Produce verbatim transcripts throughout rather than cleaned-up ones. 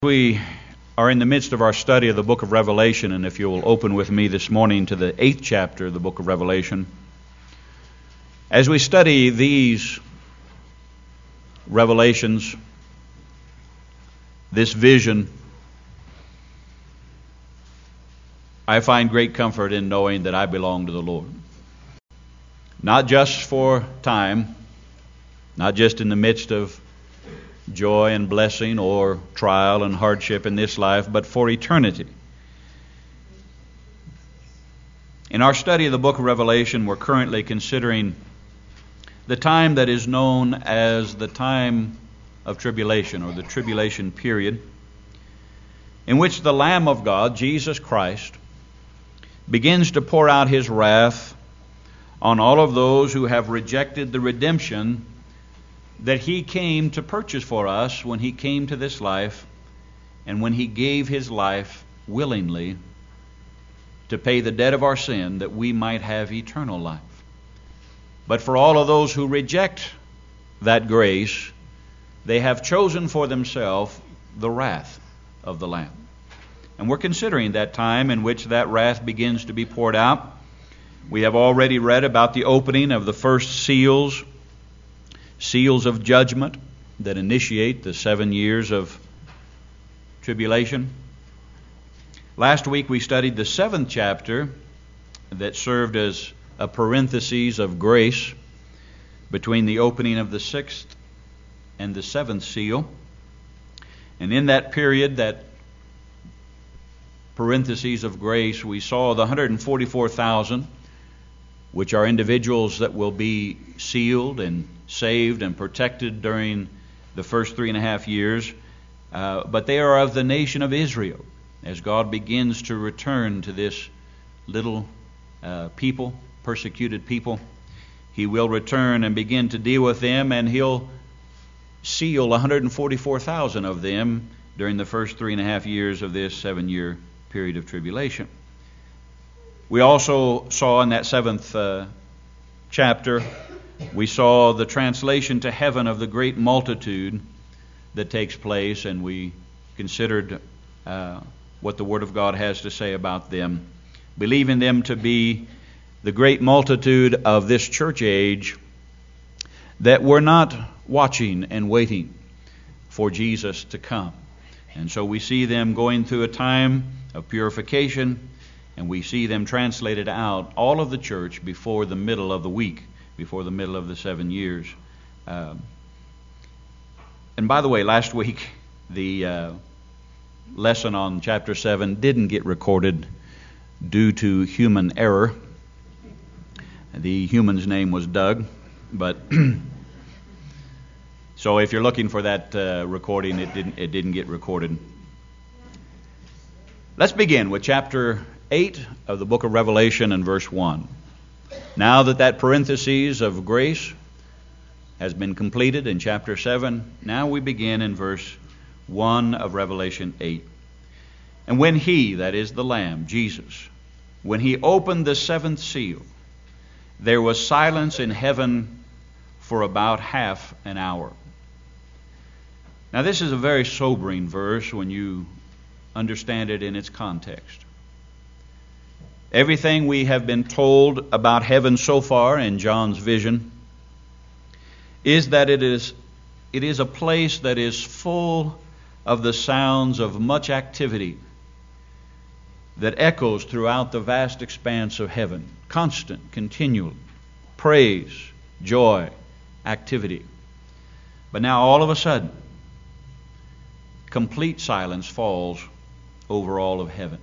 We are in the midst of our study of the book of Revelation, and if you'll open with me this morning to the eighth chapter of the book of Revelation. As we study these revelations, this vision, I find great comfort in knowing that I belong to the Lord. Not just for time, not just in the midst of joy and blessing or trial and hardship in this life, but for eternity. In our study of the book of Revelation, we're currently considering the time that is known as the time of tribulation, or the tribulation period, in which the Lamb of God, Jesus Christ, begins to pour out His wrath on all of those who have rejected the redemption that He came to purchase for us when He came to this life and when He gave His life willingly to pay the debt of our sin that we might have eternal life. But for all of those who reject that grace, they have chosen for themselves the wrath of the Lamb. And we're considering that time in which that wrath begins to be poured out. We have already read about the opening of the first seals, seals of judgment that initiate the seven years of tribulation. Last week we studied the seventh chapter that served as a parenthesis of grace between the opening of the sixth and the seventh seal. And in that period, that parentheses of grace, we saw the one hundred forty-four thousand, which are individuals that will be sealed and saved and protected during the first three and a half years. Uh, but they are of the nation of Israel, as God begins to return to this little uh, people, persecuted people. He will return and begin to deal with them, and He'll seal one hundred forty-four thousand of them during the first three and a half years of this seven-year period of tribulation. We also saw in that seventh uh, chapter, we saw the translation to heaven of the great multitude that takes place, and we considered uh, what the Word of God has to say about them, believing them to be the great multitude of this church age that were not watching and waiting for Jesus to come. And so we see them going through a time of purification, and we see them translated out, all of the church, before the middle of the week, before the middle of the seven years. Um, and by the way, last week, the uh, lesson on chapter seven didn't get recorded due to human error. The human's name was Doug, but so if you're looking for that uh, recording, it didn't it didn't get recorded. Let's begin with chapter eight of the book of Revelation and verse one. Now that that parenthesis of grace has been completed in chapter seven, now we begin in verse one of Revelation eight. And when He, that is the Lamb, Jesus, when He opened the seventh seal, there was silence in heaven for about half an hour. Now this is a very sobering verse when you understand it in its context. Everything we have been told about heaven so far in John's vision is that it is it is a place that is full of the sounds of much activity that echoes throughout the vast expanse of heaven. Constant, continual, praise, joy, activity. But now all of a sudden, complete silence falls over all of heaven.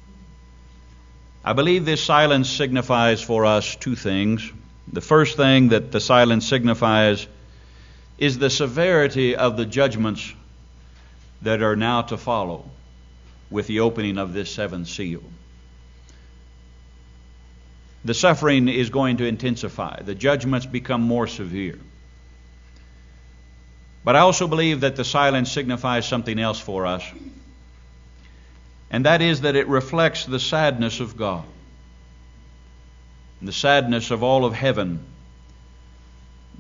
I believe this silence signifies for us two things. The first thing that the silence signifies is the severity of the judgments that are now to follow with the opening of this seventh seal. The suffering is going to intensify. The judgments become more severe. But I also believe that the silence signifies something else for us, and that is that it reflects the sadness of God, and the sadness of all of heaven,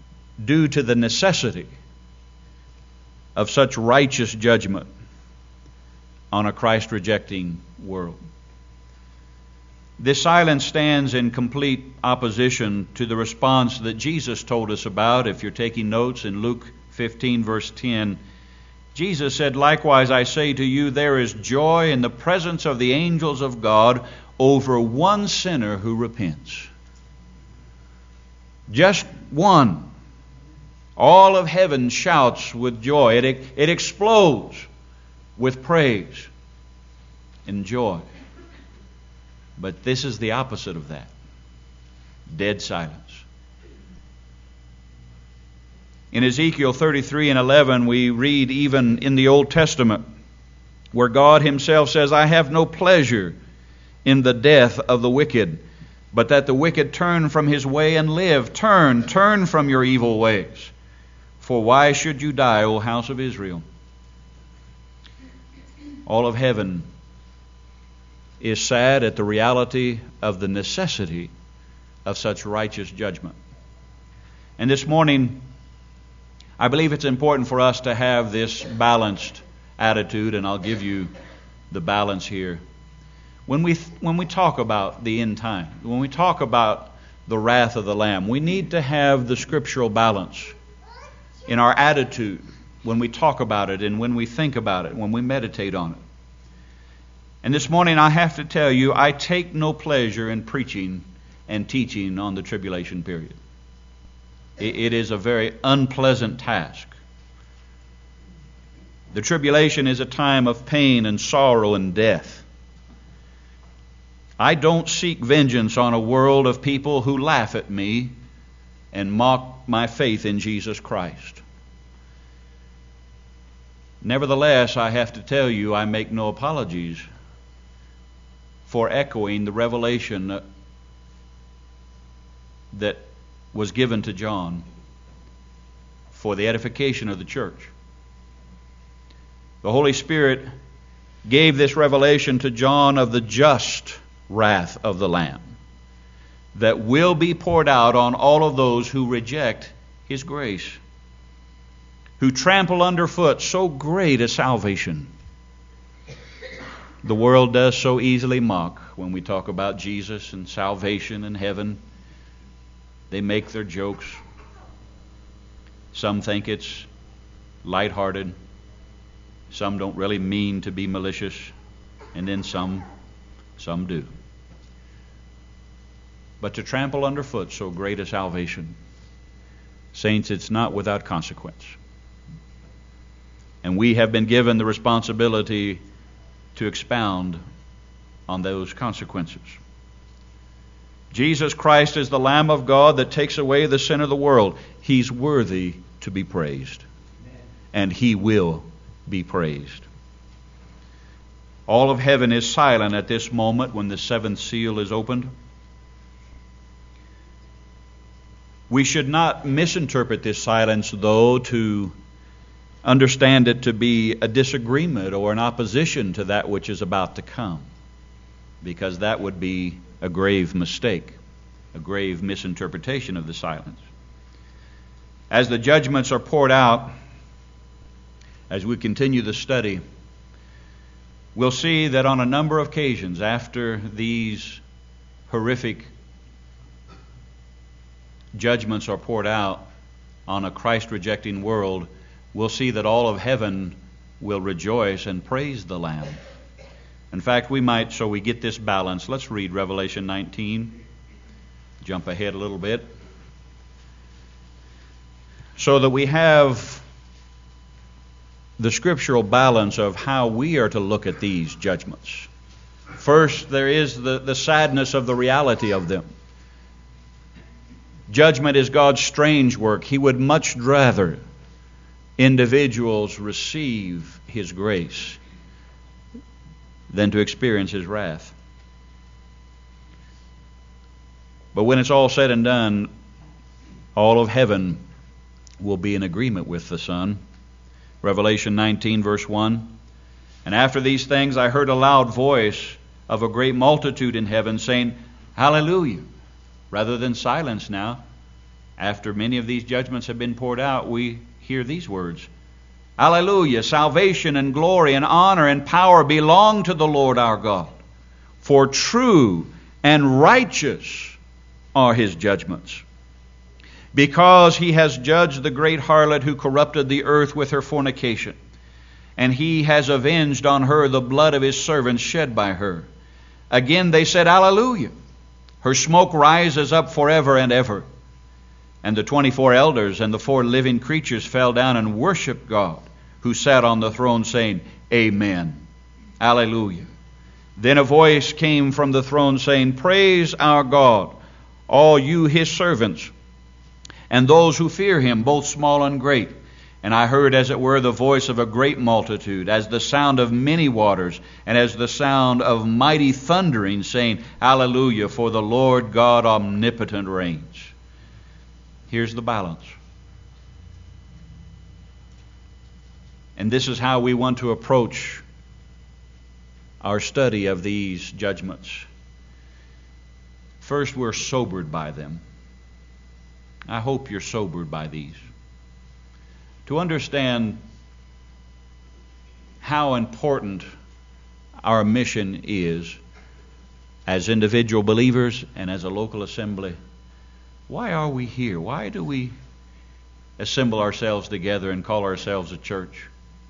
due to the necessity of such righteous judgment on a Christ-rejecting world. This silence stands in complete opposition to the response that Jesus told us about. If you're taking notes, in Luke fifteen, verse ten, Jesus said, "Likewise I say to you, there is joy in the presence of the angels of God over one sinner who repents." Just one. All of heaven shouts with joy. It, it explodes with praise and joy. But this is the opposite of that. Dead silence. In Ezekiel thirty-three and eleven, we read even in the Old Testament where God Himself says, "I have no pleasure in the death of the wicked, but that the wicked turn from his way and live." Turn, turn from your evil ways. For why should you die, O house of Israel? All of heaven is sad at the reality of the necessity of such righteous judgment. And this morning, I believe it's important for us to have this balanced attitude, and I'll give you the balance here. When we when we talk about the end time, when we talk about the wrath of the Lamb, we need to have the scriptural balance in our attitude when we talk about it and when we think about it, when we meditate on it. And this morning I have to tell you, I take no pleasure in preaching and teaching on the tribulation period. It is a very unpleasant task. The tribulation is a time of pain and sorrow and death. I don't seek vengeance on a world of people who laugh at me and mock my faith in Jesus Christ. Nevertheless, I have to tell you, I make no apologies for echoing the revelation that was given to John for the edification of the church. The Holy Spirit gave this revelation to John of the just wrath of the Lamb that will be poured out on all of those who reject His grace, who trample underfoot so great a salvation. The world does so easily mock when we talk about Jesus and salvation and heaven. They make their jokes. Some think it's lighthearted. Some don't really mean to be malicious. And then some, some do. But to trample underfoot so great a salvation, saints, it's not without consequence. And we have been given the responsibility to expound on those consequences. Jesus Christ is the Lamb of God that takes away the sin of the world. He's worthy to be praised. And He will be praised. All of heaven is silent at this moment when the seventh seal is opened. We should not misinterpret this silence, though, to understand it to be a disagreement or an opposition to that which is about to come, because that would be a grave mistake, a grave misinterpretation of the silence. As the judgments are poured out, as we continue the study, we'll see that on a number of occasions after these horrific judgments are poured out on a Christ-rejecting world, we'll see that all of heaven will rejoice and praise the Lamb. In fact, we might, so we get this balance, let's read Revelation nineteen. Jump ahead a little bit. So that we have the scriptural balance of how we are to look at these judgments. First, there is the, the sadness of the reality of them. Judgment is God's strange work. He would much rather individuals receive His grace than to experience His wrath. But when it's all said and done, all of heaven will be in agreement with the Son. Revelation nineteen, verse one. And after these things I heard a loud voice of a great multitude in heaven saying, Hallelujah. Rather than silence now, after many of these judgments have been poured out, we hear these words, Hallelujah. Salvation and glory and honor and power belong to the Lord our God. For true and righteous are his judgments. Because he has judged the great harlot who corrupted the earth with her fornication. And he has avenged on her the blood of his servants shed by her. Again they said, Hallelujah. Her smoke rises up forever and ever. And the twenty-four elders and the four living creatures fell down and worshiped God, who sat on the throne, saying, Amen. Hallelujah. Then a voice came from the throne saying, Praise our God, all you his servants, and those who fear him, both small and great. And I heard, as it were, the voice of a great multitude, as the sound of many waters, and as the sound of mighty thundering, saying, Hallelujah, for the Lord God omnipotent reigns. Here's the balance. And this is how we want to approach our study of these judgments. First, we're sobered by them. I hope you're sobered by these. To understand how important our mission is as individual believers and as a local assembly. Why are we here? Why do we assemble ourselves together and call ourselves a church?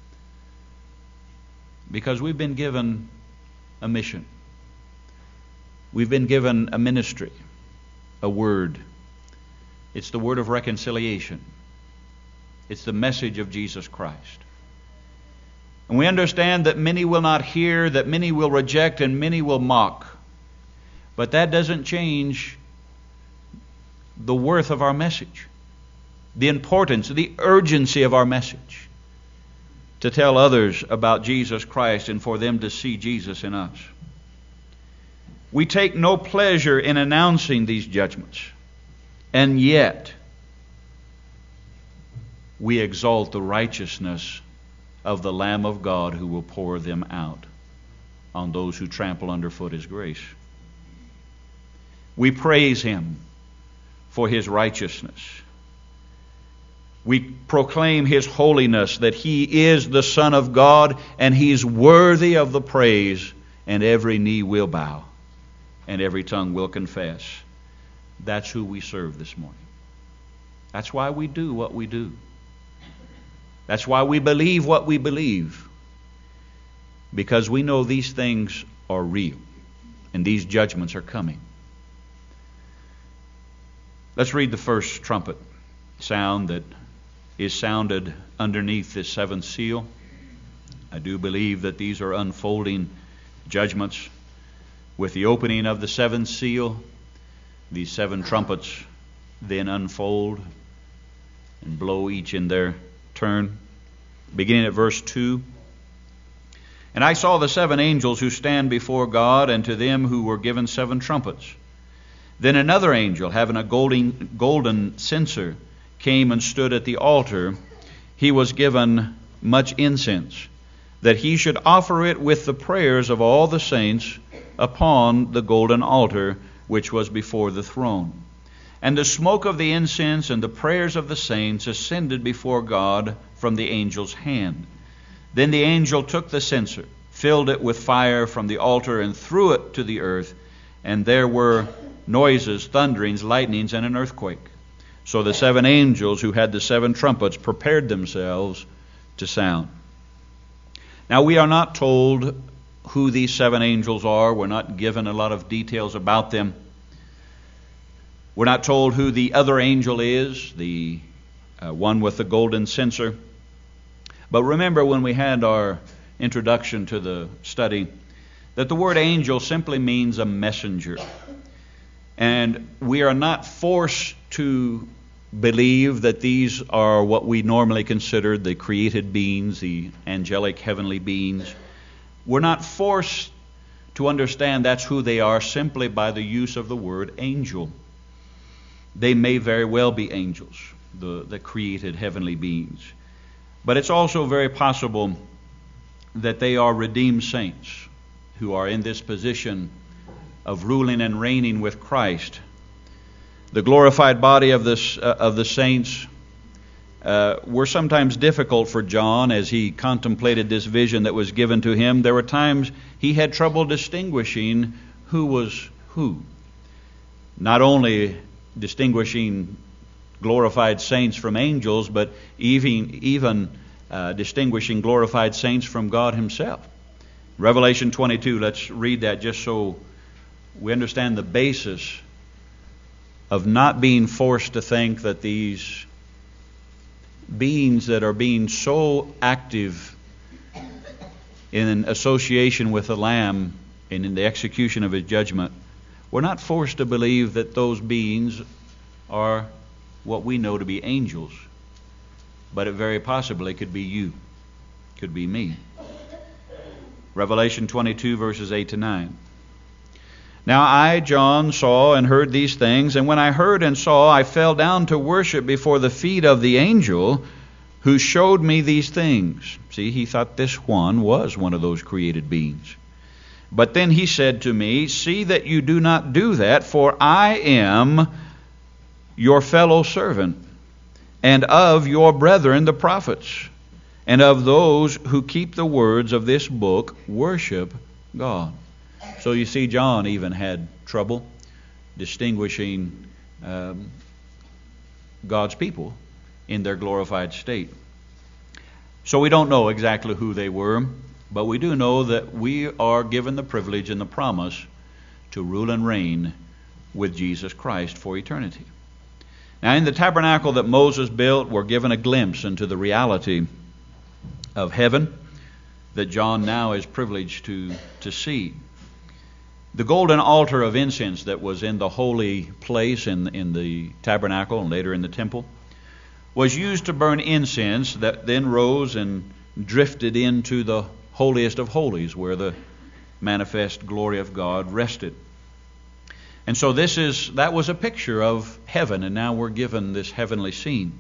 Because we've been given a mission. We've been given a ministry, a word. It's the word of reconciliation. It's the message of Jesus Christ. And we understand that many will not hear, that many will reject, and many will mock. But that doesn't change the worth of our message, the importance, the urgency of our message, to tell others about Jesus Christ and for them to see Jesus in us. We take no pleasure in announcing these judgments, and yet we exalt the righteousness of the Lamb of God who will pour them out on those who trample underfoot his grace. We praise him for his righteousness. We proclaim his holiness, that he is the Son of God and he's worthy of the praise, and every knee will bow and every tongue will confess. That's who we serve this morning. That's why we do what we do. That's why we believe what we believe. Because we know these things are real and these judgments are coming. Let's read the first trumpet sound that is sounded underneath this seventh seal. I do believe that these are unfolding judgments. With the opening of the seventh seal, these seven trumpets then unfold and blow each in their turn. Beginning at verse two. And I saw the seven angels who stand before God, and to them who were given seven trumpets. Then another angel, having a golden, golden censer, came and stood at the altar. He was given much incense, that he should offer it with the prayers of all the saints upon the golden altar which was before the throne. And the smoke of the incense and the prayers of the saints ascended before God from the angel's hand. Then the angel took the censer, filled it with fire from the altar, and threw it to the earth. And there were noises, thunderings, lightnings, and an earthquake. So the seven angels who had the seven trumpets prepared themselves to sound. Now we are not told who these seven angels are. We're not given a lot of details about them. We're not told who the other angel is, the uh, one with the golden censer. But remember, when we had our introduction to the study, that the word angel simply means a messenger. And we are not forced to believe that these are what we normally consider the created beings, the angelic heavenly beings. We're not forced to understand that's who they are simply by the use of the word angel. They may very well be angels, the, the created heavenly beings. But it's also very possible that they are redeemed saints who are in this position of ruling and reigning with Christ. The glorified body of, this, uh, of the saints uh, were sometimes difficult for John as he contemplated this vision that was given to him. There were times he had trouble distinguishing who was who. Not only distinguishing glorified saints from angels, but even, even uh, distinguishing glorified saints from God Himself. Revelation twenty-two, let's read that just so we understand the basis of not being forced to think that these beings that are being so active in association with the Lamb and in the execution of His judgment, we're not forced to believe that those beings are what we know to be angels. But it very possibly could be you, could be me. Revelation twenty-two, verses eight to nine. Now I, John, saw and heard these things, and when I heard and saw, I fell down to worship before the feet of the angel who showed me these things. See, he thought this one was one of those created beings. But then he said to me, see that you do not do that, for I am your fellow servant, and of your brethren the prophets, and of those who keep the words of this book, worship God. So you see, John even had trouble distinguishing um, God's people in their glorified state. So we don't know exactly who they were, but we do know that we are given the privilege and the promise to rule and reign with Jesus Christ for eternity. Now, in the tabernacle that Moses built, we're given a glimpse into the reality of heaven that John now is privileged to, to see. The golden altar of incense that was in the holy place in, in the tabernacle and later in the temple was used to burn incense that then rose and drifted into the holiest of holies where the manifest glory of God rested. And so this is that was a picture of heaven, and now we're given this heavenly scene.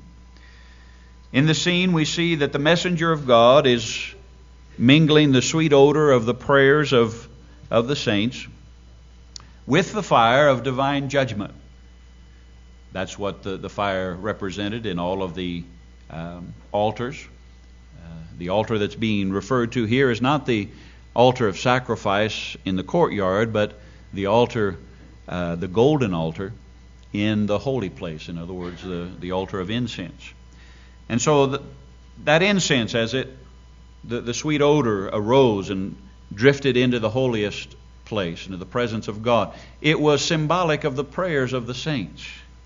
In the scene we see that the messenger of God is mingling the sweet odor of the prayers of, of the saints with the fire of divine judgment. That's what the, the fire represented in all of the um, altars. Uh, the altar that's being referred to here is not the altar of sacrifice in the courtyard, but the altar, uh, the golden altar in the holy place. In other words, the, the altar of incense. And so the, that incense, as it, the, the sweet odor arose and drifted into the holiest place, into the presence of God. It was symbolic of the prayers of the saints.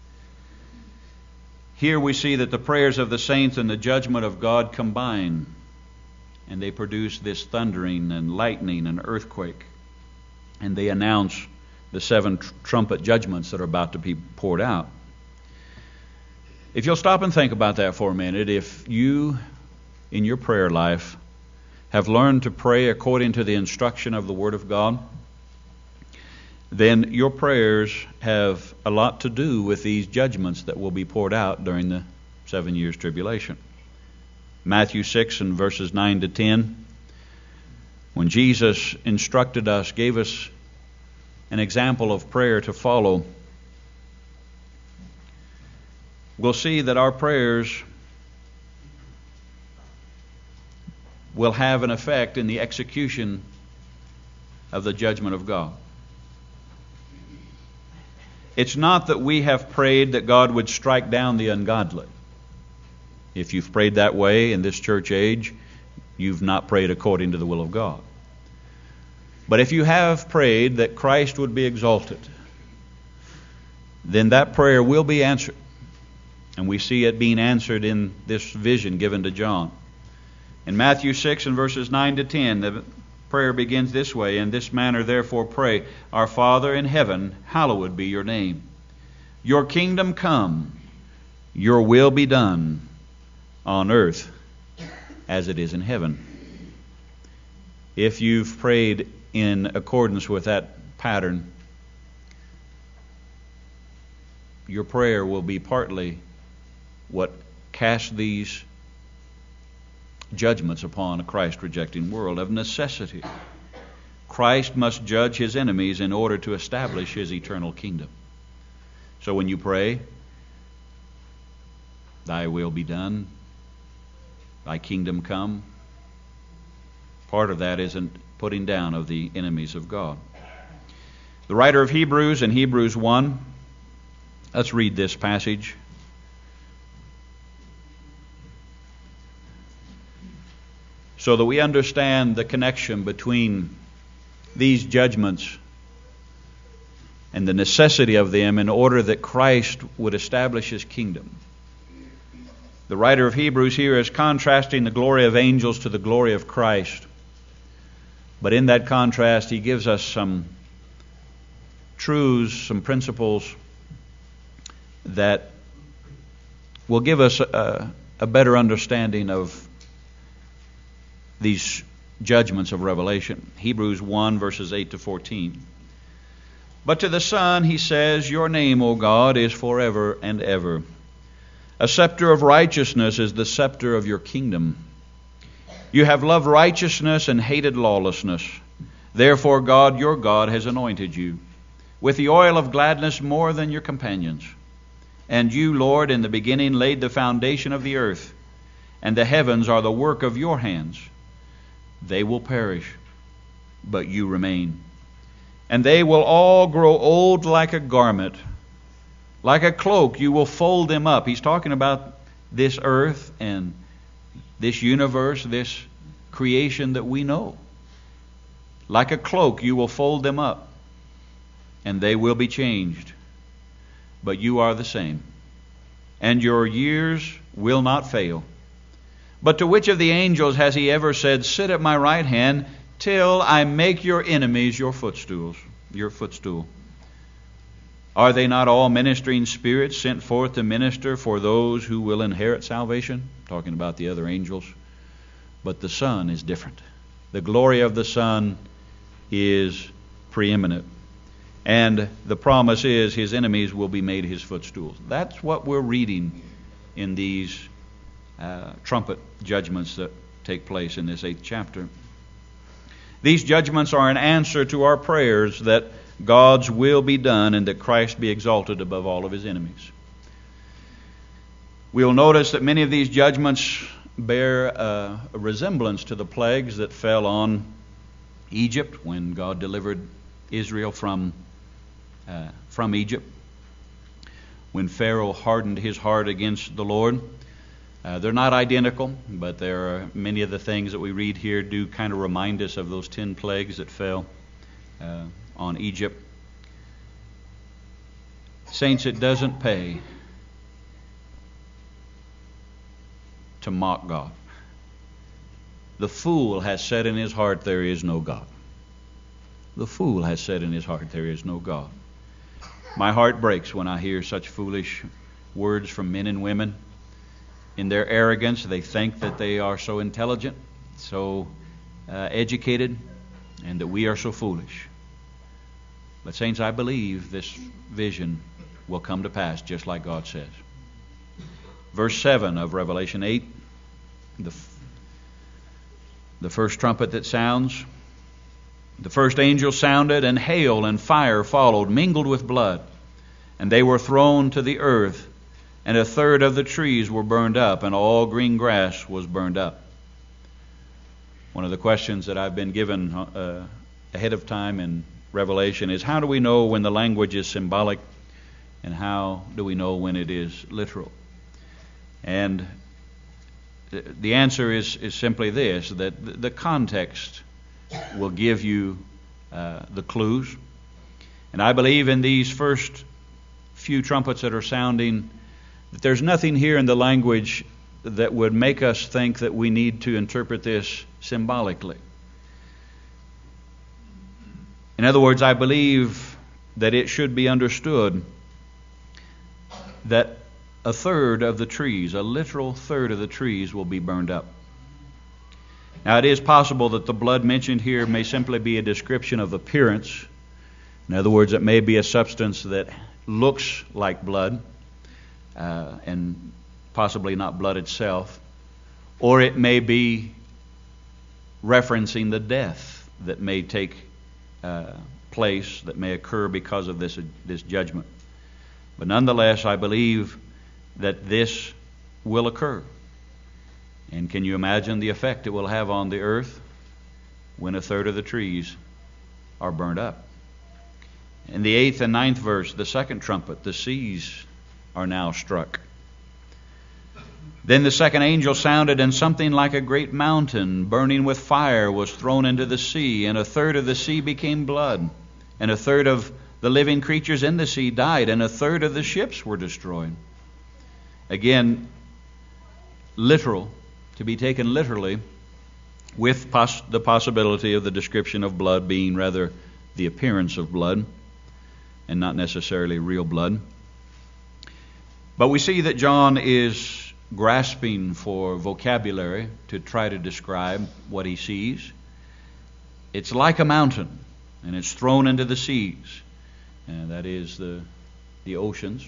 Here we see that the prayers of the saints and the judgment of God combine, and they produce this thundering and lightning and earthquake, and they announce the seven tr- trumpet judgments that are about to be poured out. If you'll stop and think about that for a minute, if you, in your prayer life, have learned to pray according to the instruction of the Word of God, then your prayers have a lot to do with these judgments that will be poured out during the seven years tribulation. Matthew six and verses nine to ten, when Jesus instructed us, gave us an example of prayer to follow, we'll see that our prayers will have an effect in the execution of the judgment of God. It's not that we have prayed that God would strike down the ungodly. If you've prayed that way in this church age, you've not prayed according to the will of God. But if you have prayed that Christ would be exalted, then that prayer will be answered. And we see it being answered in this vision given to John. In Matthew six and verses nine to ten, the prayer begins this way: in this manner therefore pray, Our Father in heaven, hallowed be your name. Your kingdom come, your will be done on earth as it is in heaven. If you've prayed in accordance with that pattern, your prayer will be partly what casts these judgments upon a Christ-rejecting world of necessity. Christ must judge his enemies in order to establish his eternal kingdom. So when you pray, Thy will be done, Thy kingdom come. Part of that isn't putting down of the enemies of God. The writer of Hebrews in Hebrews one, let's read this passage. So that we understand the connection between these judgments and the necessity of them in order that Christ would establish His kingdom. The writer of Hebrews here is contrasting the glory of angels to the glory of Christ. But in that contrast, he gives us some truths, some principles that will give us a, a better understanding of these judgments of Revelation. Hebrews one, verses eight to fourteen. But to the Son he says, Your name, O God, is forever and ever. A scepter of righteousness is the scepter of your kingdom. You have loved righteousness and hated lawlessness. Therefore God, your God, has anointed you with the oil of gladness more than your companions. And you, Lord, in the beginning laid the foundation of the earth, and the heavens are the work of your hands. They will perish, but you remain. And they will all grow old like a garment. Like a cloak, you will fold them up. He's talking about this earth and this universe, this creation that we know. Like a cloak, you will fold them up, and they will be changed. But you are the same, and your years will not fail. But to which of the angels has he ever said, Sit at my right hand till I make your enemies your footstools, your footstool? Are they not all ministering spirits sent forth to minister for those who will inherit salvation? Talking about the other angels. But the Son is different. The glory of the Son is preeminent. And the promise is His enemies will be made His footstools. That's what we're reading in these uh, trumpet judgments that take place in this eighth chapter. These judgments are an answer to our prayers that God's will be done and that Christ be exalted above all of His enemies. We'll notice that many of these judgments bear a, a resemblance to the plagues that fell on Egypt when God delivered Israel from, uh, from Egypt. When Pharaoh hardened his heart against the Lord. Uh, they're not identical, but there are many of the things that we read here do kind of remind us of those ten plagues that fell uh, on Egypt. Saints, it doesn't pay to mock God. The fool has said in his heart, there is no God. The fool has said in his heart, there is no God. My heart breaks when I hear such foolish words from men and women. In their arrogance, they think that they are so intelligent, so uh, educated, and that we are so foolish. But saints, I believe this vision will come to pass just like God says. Verse seven of Revelation eight, the, f- the first trumpet that sounds. The first angel sounded, and hail and fire followed, mingled with blood. And they were thrown to the earth, and a third of the trees were burned up, and all green grass was burned up. One of the questions that I've been given uh, ahead of time in Revelation is, how do we know when the language is symbolic, and how do we know when it is literal? And the answer is, is simply this, that the context will give you uh, the clues. And I believe in these first few trumpets that are sounding, that there's nothing here in the language that would make us think that we need to interpret this symbolically. In other words, I believe that it should be understood that a third of the trees, a literal third of the trees, will be burned up. Now, it is possible that the blood mentioned here may simply be a description of appearance. In other words, it may be a substance that looks like blood, uh, and possibly not blood itself. Or it may be referencing the death that may take uh, place, that may occur because of this, this judgment. But nonetheless, I believe that this will occur. And can you imagine the effect it will have on the earth when a third of the trees are burned up? In the eighth and ninth verse, the second trumpet, the seas are now struck. Then the second angel sounded, and something like a great mountain burning with fire was thrown into the sea, and a third of the sea became blood, and a third of the living creatures in the sea died, and a third of the ships were destroyed. Again, literal, to be taken literally, with poss- the possibility of the description of blood being rather the appearance of blood and not necessarily real blood. But we see that John is grasping for vocabulary to try to describe what he sees. It's like a mountain, and it's thrown into the seas, and that is the the oceans.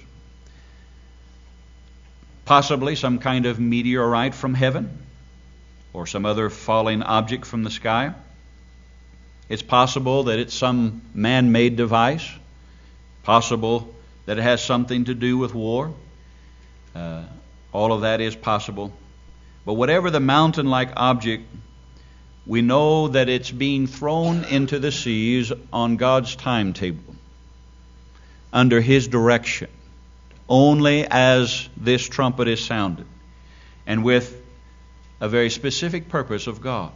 Possibly some kind of meteorite from heaven, or some other falling object from the sky. It's possible that it's some man-made device. Possible that it has something to do with war. Uh, all of that is possible. But whatever the mountain-like object, we know that it's being thrown into the seas on God's timetable, under His direction, only as this trumpet is sounded, and with a very specific purpose of God.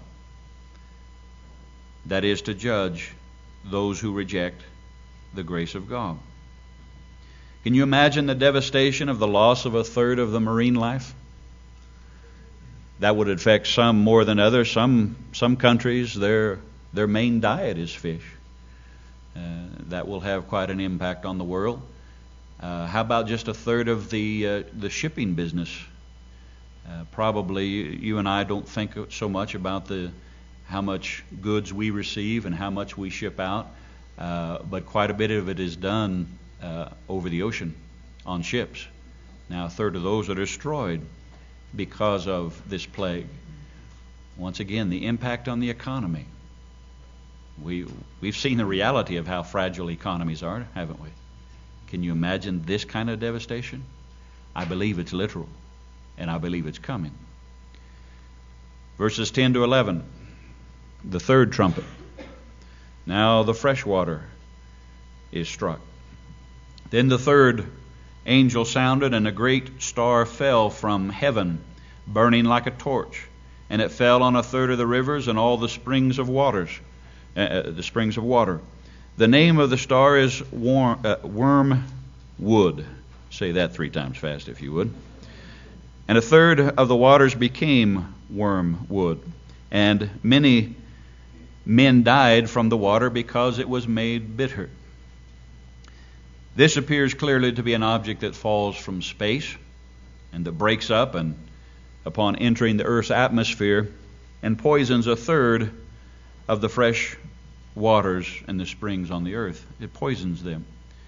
That is to judge those who reject the grace of God. Can you imagine the devastation of the loss of a third of the marine life? That would affect some more than others. Some some countries, their their main diet is fish. Uh, that will have quite an impact on the world. Uh, how about just a third of the uh, the shipping business? Uh, probably you and I don't think so much about the how much goods we receive and how much we ship out, uh, but quite a bit of it is done uh, over the ocean on ships. Now, a third of those are destroyed because of this plague. Once again, the impact on the economy. We we've seen the reality of how fragile economies are, haven't we? Can you imagine this kind of devastation? I believe it's literal, and I believe it's coming. Verses ten to eleven, the third trumpet. Now the fresh water is struck. Then the third angel sounded, and a great star fell from heaven, burning like a torch, and it fell on a third of the rivers and all the springs of waters, uh, the springs of water. The name of the star is worm, uh, wormwood. Say that three times fast, if you would. And a third of the waters became wormwood, and many men died from the water because it was made bitter. This appears clearly to be an object that falls from space and that breaks up and upon entering the Earth's atmosphere and poisons a third of the fresh waters and the springs on the earth. It poisons them.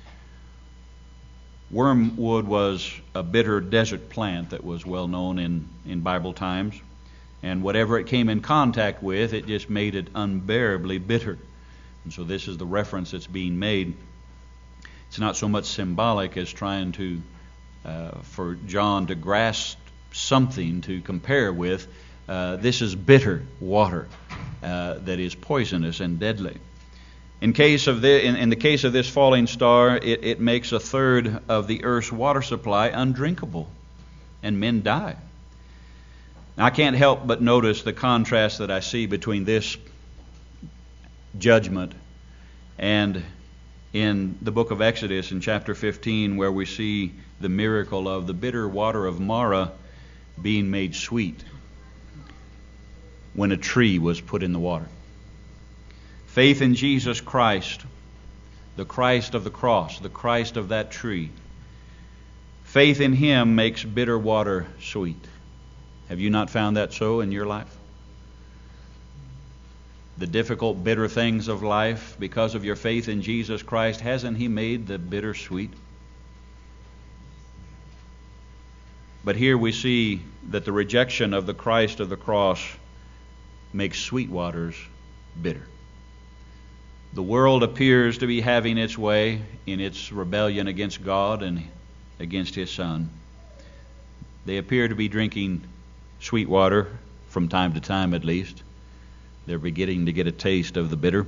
Wormwood was a bitter desert plant that was well known in, in Bible times. And whatever it came in contact with, it just made it unbearably bitter. And so this is the reference that's being made. It's not so much symbolic as trying to, uh, for John to grasp something to compare with. Uh, this is bitter water uh, that is poisonous and deadly. In case of the, in, in the case of this falling star, it, it makes a third of the earth's water supply undrinkable, and men die. Now, I can't help but notice the contrast that I see between this judgment and in the book of Exodus in chapter fifteen, where we see the miracle of the bitter water of Marah being made sweet when a tree was put in the water. Faith in Jesus Christ, the Christ of the cross, the Christ of that tree. Faith in Him makes bitter water sweet. Have you not found that so in your life? The difficult, bitter things of life, because of your faith in Jesus Christ, hasn't He made the bitter sweet? But here we see that the rejection of the Christ of the cross makes sweet waters bitter. The world appears to be having its way in its rebellion against God and against His Son. They appear to be drinking sweet water from time to time at least. They're beginning to get a taste of the bitter.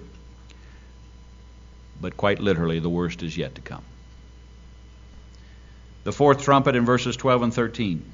But quite literally, the worst is yet to come. The fourth trumpet in verses twelve and thirteen.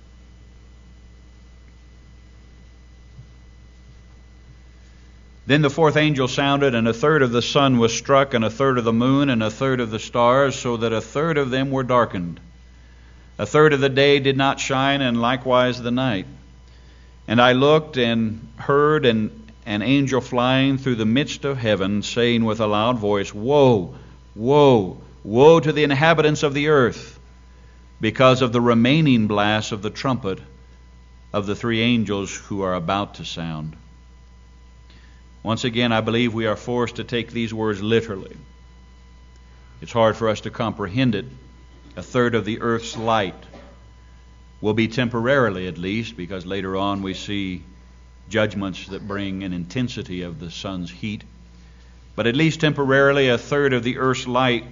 Then the fourth angel sounded, and a third of the sun was struck, and a third of the moon, and a third of the stars, so that a third of them were darkened. A third of the day did not shine, and likewise the night. And I looked and heard an, an angel flying through the midst of heaven, saying with a loud voice, Woe, woe, woe to the inhabitants of the earth, because of the remaining blast of the trumpet of the three angels who are about to sound. Once again, I believe we are forced to take these words literally. It's hard for us to comprehend it. A third of the earth's light will be temporarily, at least, because later on we see judgments that bring an intensity of the sun's heat. But at least temporarily, a third of the earth's light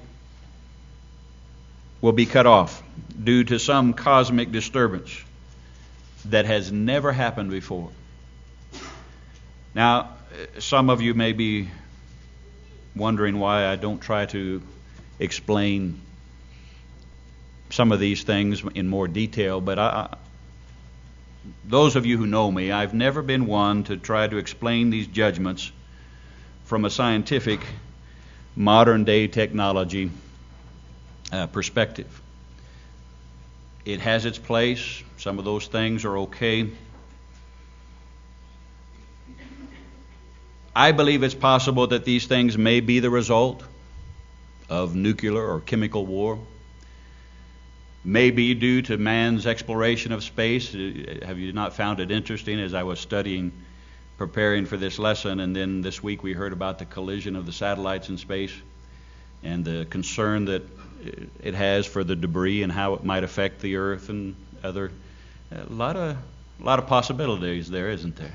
will be cut off due to some cosmic disturbance that has never happened before. Now, some of you may be wondering why I don't try to explain some of these things in more detail, but I, I, those of you who know me, I've never been one to try to explain these judgments from a scientific, modern-day technology uh, perspective. It has its place. Some of those things are okay. I believe it's possible that these things may be the result of nuclear or chemical war. May be due to man's exploration of space. Have you not found it interesting as I was studying, preparing for this lesson, and then this week we heard about the collision of the satellites in space and the concern that it has for the debris and how it might affect the earth and other, a lot of, a lot of possibilities there, isn't there?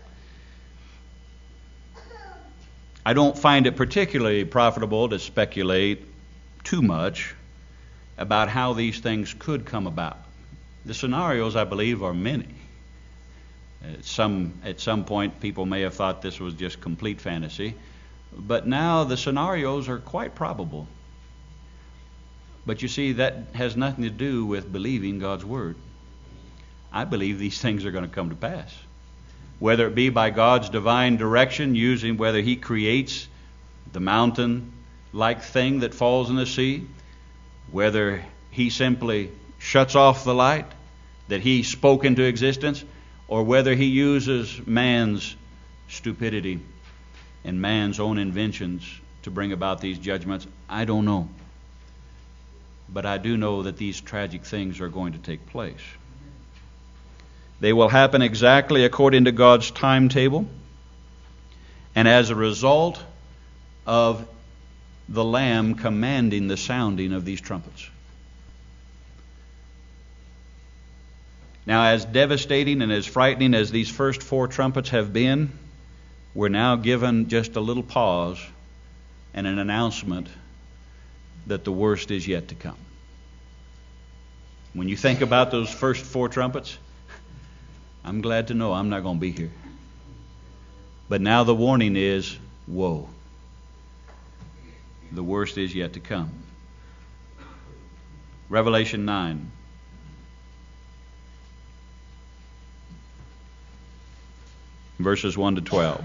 I don't find it particularly profitable to speculate too much about how these things could come about. The scenarios, I believe, are many. At some, at some point, people may have thought this was just complete fantasy, but now the scenarios are quite probable. But you see, that has nothing to do with believing God's Word. I believe these things are going to come to pass. Whether it be by God's divine direction, using whether He creates the mountain-like thing that falls in the sea, whether He simply shuts off the light that He spoke into existence, or whether He uses man's stupidity and man's own inventions to bring about these judgments, I don't know. But I do know that these tragic things are going to take place. They will happen exactly according to God's timetable, and as a result of the Lamb commanding the sounding of these trumpets. Now, as devastating and as frightening as these first four trumpets have been, we're now given just a little pause and an announcement that the worst is yet to come. When you think about those first four trumpets, I'm glad to know I'm not going to be here. But now the warning is, woe. The worst is yet to come. Revelation nine. Verses one to twelve.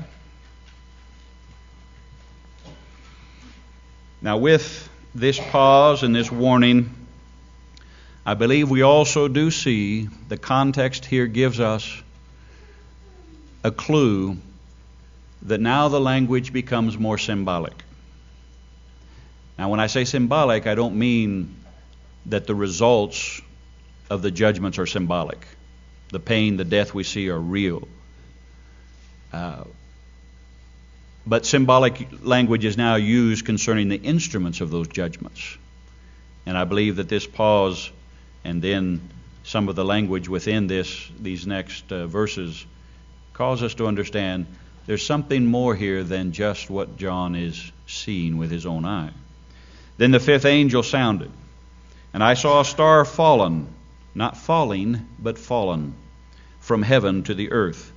Now with this pause and this warning, I believe we also do see the context here gives us a clue that now the language becomes more symbolic. Now when I say symbolic, I don't mean that the results of the judgments are symbolic. The pain, the death we see are real. Uh, but symbolic language is now used concerning the instruments of those judgments. And I believe that this pause and then some of the language within this, these next uh, verses, cause us to understand there's something more here than just what John is seeing with his own eye. Then the fifth angel sounded, and I saw a star fallen not falling, but fallen, from heaven to the earth.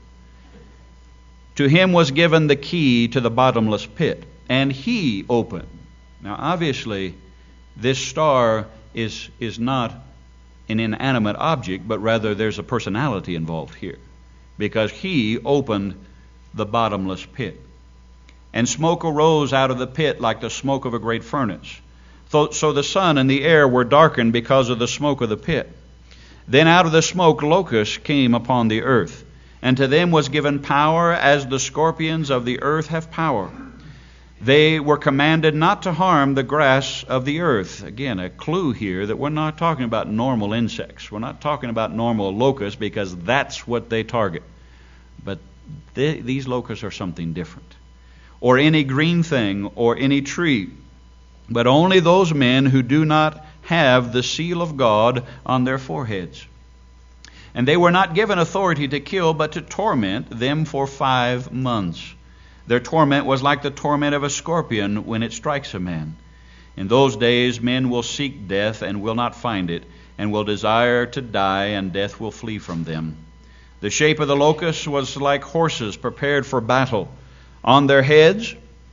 To him was given the key to the bottomless pit, and he opened. Now, obviously, this star is, is not an inanimate object, but rather there's a personality involved here, because he opened the bottomless pit. And smoke arose out of the pit like the smoke of a great furnace. So, so the sun and the air were darkened because of the smoke of the pit. Then out of the smoke locusts came upon the earth, and to them was given power as the scorpions of the earth have power. They were commanded not to harm the grass of the earth. Again, a clue here that we're not talking about normal insects. We're not talking about normal locusts, because that's what they target. But they, these locusts are something different. Or any green thing, or any tree. But only those men who do not have the seal of God on their foreheads. And they were not given authority to kill, but to torment them for five months. Their torment was like the torment of a scorpion when it strikes a man. In those days men will seek death and will not find it, and will desire to die, and death will flee from them. The shape of the locusts was like horses prepared for battle. On their heads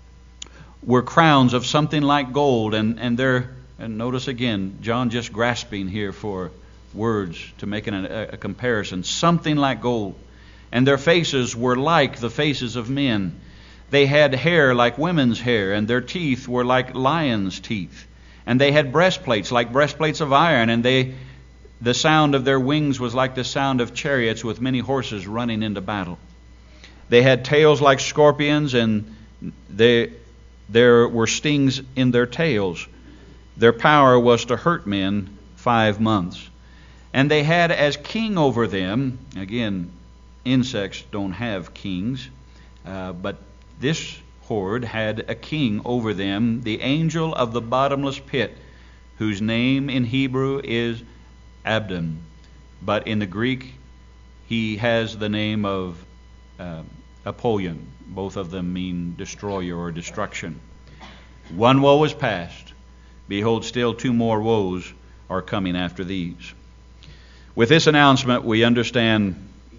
were crowns of something like gold, and, and their and notice again, John just grasping here for words to make an, a, a comparison. Something like gold. And their faces were like the faces of men. They had hair like women's hair, and their teeth were like lions' teeth. And they had breastplates like breastplates of iron, and they the sound of their wings was like the sound of chariots with many horses running into battle. They had tails like scorpions, and they, there were stings in their tails. Their power was to hurt men five months. And they had as king over them, again, insects don't have kings, uh, but this horde had a king over them, the angel of the bottomless pit, whose name in Hebrew is Abdon. But in the Greek, he has the name of uh, Apollyon. Both of them mean destroyer or destruction. One woe is past. Behold, still two more woes are coming after these. With this announcement, we understand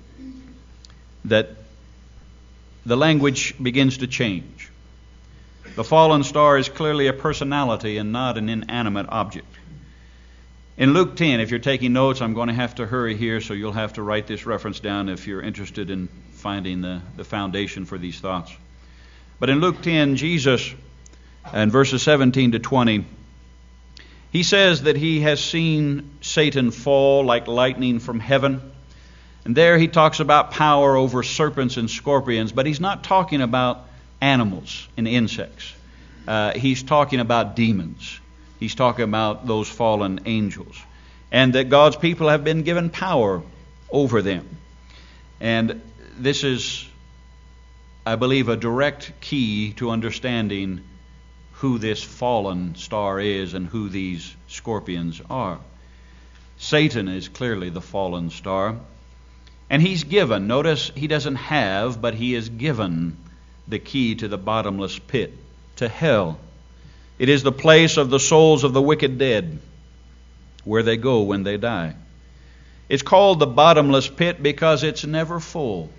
that the language begins to change. The fallen star is clearly a personality and not an inanimate object. In Luke ten, if you're taking notes, I'm going to have to hurry here, so you'll have to write this reference down if you're interested in finding the, the foundation for these thoughts. But in Luke ten, Jesus, in verses seventeen to twenty, he says that he has seen Satan fall like lightning from heaven. And there he talks about power over serpents and scorpions, but he's not talking about animals and insects. Uh, he's talking about demons. He's talking about those fallen angels. And that God's people have been given power over them. And this is, I believe, a direct key to understanding who this fallen star is and who these scorpions are. Satan is clearly the fallen star. And he's given, notice he doesn't have, but he is given the key to the bottomless pit, to hell. It is the place of the souls of the wicked dead, where they go when they die. It's called the bottomless pit because it's never full.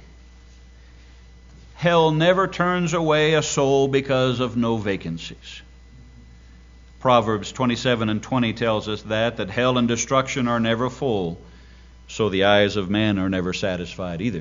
Hell never turns away a soul because of no vacancies. Proverbs twenty-seven and twenty tells us that, that hell and destruction are never full, so the eyes of man are never satisfied either.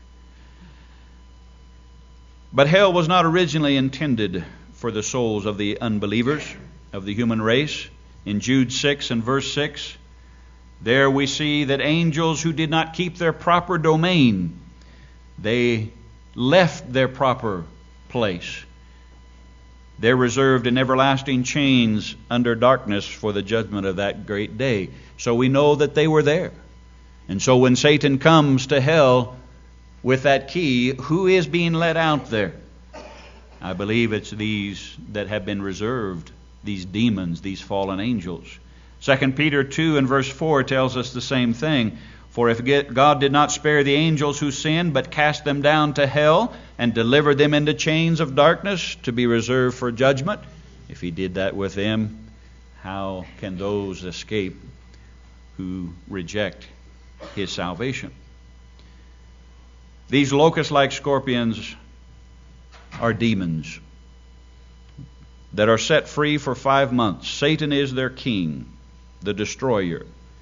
But hell was not originally intended for the souls of the unbelievers, of the human race. In Jude six and verse six, there we see that angels who did not keep their proper domain, they left their proper place. They're reserved in everlasting chains under darkness for the judgment of that great day. So we know that they were there. And so when Satan comes to hell with that key, who is being let out there? I believe it's these that have been reserved, these demons, these fallen angels. Second Peter two and verse four tells us the same thing. For if God did not spare the angels who sinned, but cast them down to hell and delivered them into chains of darkness to be reserved for judgment, if he did that with them, how can those escape who reject his salvation. These locust-like scorpions are demons that are set free for five months. Satan is their king, the destroyer.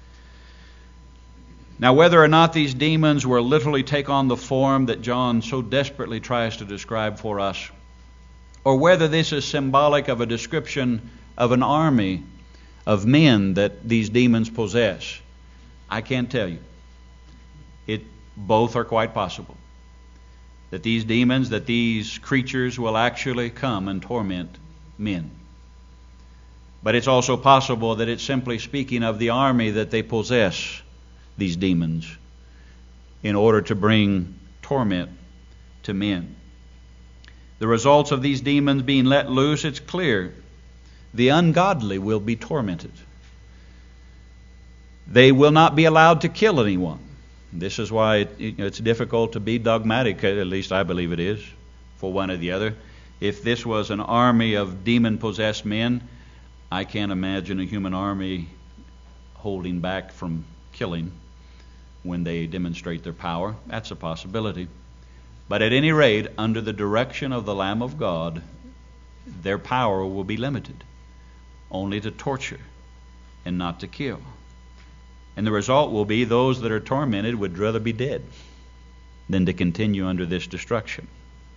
Now, whether or not these demons will literally take on the form that John so desperately tries to describe for us, or whether this is symbolic of a description of an army of men that these demons possess, I can't tell you. It both are quite possible. That these demons, that these creatures will actually come and torment men. But it's also possible that it's simply speaking of the army that they possess, these demons, in order to bring torment to men. The results of these demons being let loose, it's clear. The ungodly will be tormented. They will not be allowed to kill anyone. This is why it, it's difficult to be dogmatic, at least I believe it is, for one or the other. If this was an army of demon-possessed men, I can't imagine a human army holding back from killing when they demonstrate their power. That's a possibility. But at any rate, under the direction of the Lamb of God, their power will be limited, only to torture and not to kill. And the result will be those that are tormented would rather be dead than to continue under this destruction.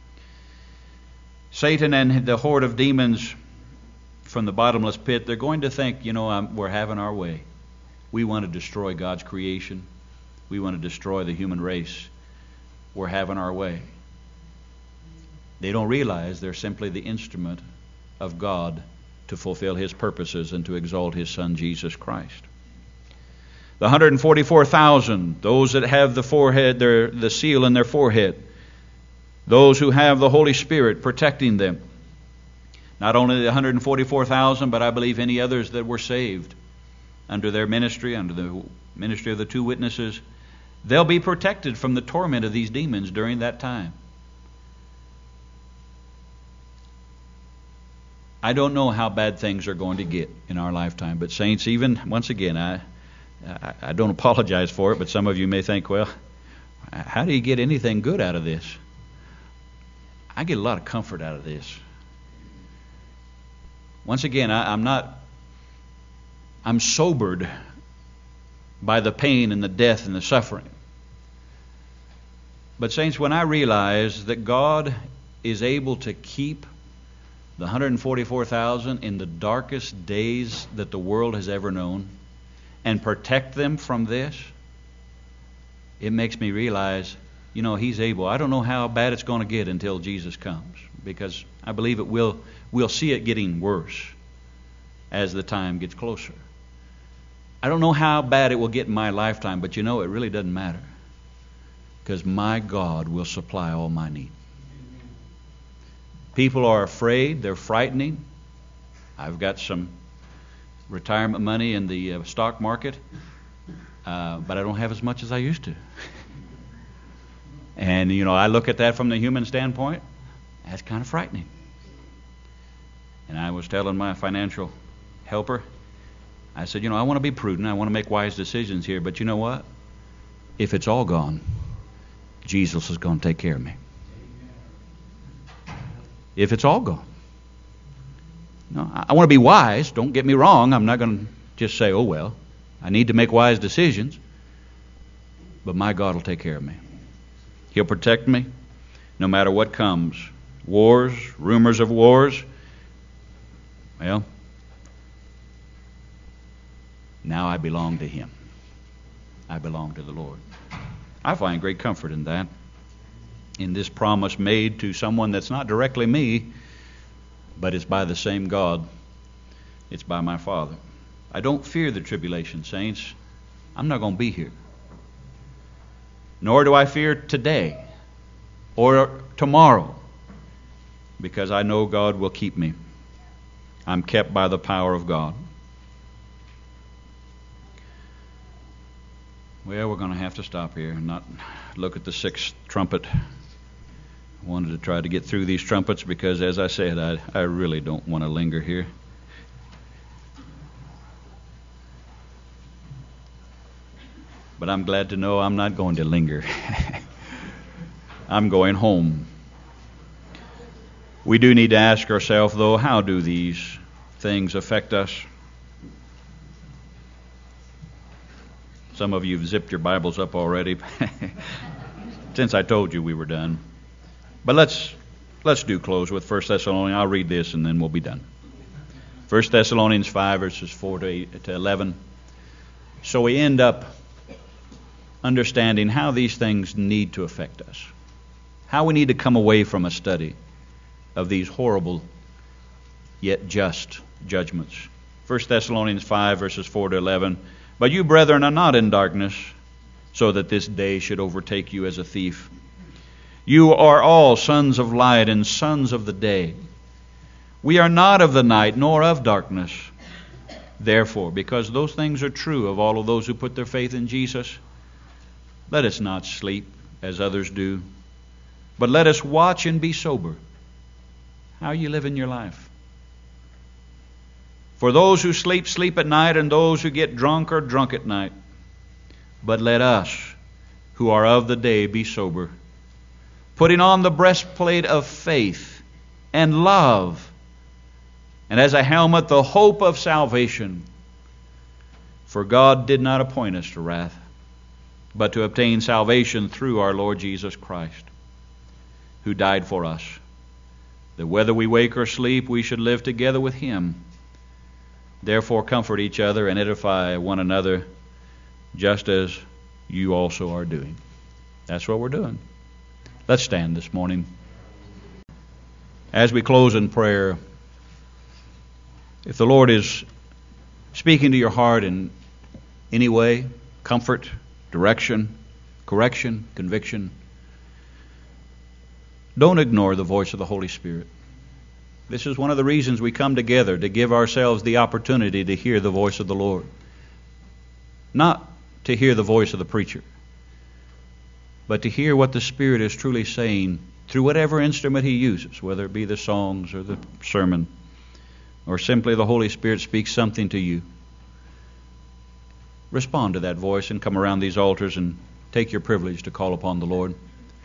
Satan and the horde of demons from the bottomless pit, they're going to think, you know, um, we're having our way. We want to destroy God's creation. We want to destroy the human race. We're having our way. They don't realize they're simply the instrument of God to fulfill His purposes and to exalt His Son, Jesus Christ. The one hundred forty-four thousand, those that have the forehead, their, the seal in their forehead, those who have the Holy Spirit protecting them. Not only the one hundred forty-four thousand, but I believe any others that were saved under their ministry, under the ministry of the two witnesses, they'll be protected from the torment of these demons during that time. I don't know how bad things are going to get in our lifetime, but saints, even, once again, I, I, I don't apologize for it, but some of you may think, well, how do you get anything good out of this? I get a lot of comfort out of this. Once again, I, I'm not, I'm sobered by the pain and the death and the suffering. But saints, when I realize that God is able to keep the one hundred forty-four thousand in the darkest days that the world has ever known and protect them from this, it makes me realize, you know, He's able. I don't know how bad it's going to get until Jesus comes, because I believe it will. We'll see it getting worse as the time gets closer. I don't know how bad it will get in my lifetime, but you know, it really doesn't matter, because my God will supply all my need. People are afraid. They're frightening. I've got some retirement money in the uh, stock market, uh, but I don't have as much as I used to. And, you know, I look at that from the human standpoint. That's kind of frightening. And I was telling my financial helper, I said, you know, I want to be prudent. I want to make wise decisions here. But you know what? If it's all gone, Jesus is going to take care of me. If it's all gone. No, I want to be wise. Don't get me wrong. I'm not going to just say, oh, well, I need to make wise decisions. But my God will take care of me. He'll protect me no matter what comes. Wars, rumors of wars. Well, now I belong to Him. I belong to the Lord. I find great comfort in that, in this promise made to someone that's not directly me, but it's by the same God. It's by my Father. I don't fear the tribulation, saints. I'm not going to be here. Nor do I fear today or tomorrow, because I know God will keep me. I'm kept by the power of God. Well, we're going to have to stop here and not look at the sixth trumpet. I wanted to try to get through these trumpets because, as I said, I, I really don't want to linger here. But I'm glad to know I'm not going to linger. I'm going home. We do need to ask ourselves, though, how do these things affect us? Some of you have zipped your Bibles up already since I told you we were done. But let's let's do close with First Thessalonians. I'll read this and then we'll be done. First Thessalonians five, verses four to eight to eleven. So we end up understanding how these things need to affect us. How we need to come away from a study of these horrible yet just judgments. First Thessalonians five, verses four to eleven. But you, brethren, are not in darkness, so that this day should overtake you as a thief. You are all sons of light and sons of the day. We are not of the night, nor of darkness. Therefore, because those things are true of all of those who put their faith in Jesus, let us not sleep as others do, but let us watch and be sober. How are you living your life? For those who sleep, sleep at night, and those who get drunk are drunk at night. But let us, who are of the day, be sober, putting on the breastplate of faith and love, and as a helmet the hope of salvation. For God did not appoint us to wrath, but to obtain salvation through our Lord Jesus Christ, who died for us, that whether we wake or sleep, we should live together with Him. Therefore comfort each other and edify one another, just as you also are doing. That's what we're doing. Let's stand this morning. As we close in prayer, if the Lord is speaking to your heart in any way, comfort, direction, correction, conviction, don't ignore the voice of the Holy Spirit. This is one of the reasons we come together, to give ourselves the opportunity to hear the voice of the Lord. Not to hear the voice of the preacher, but to hear what the Spirit is truly saying through whatever instrument He uses, whether it be the songs or the sermon, or simply the Holy Spirit speaks something to you. Respond to that voice and come around these altars and take your privilege to call upon the Lord.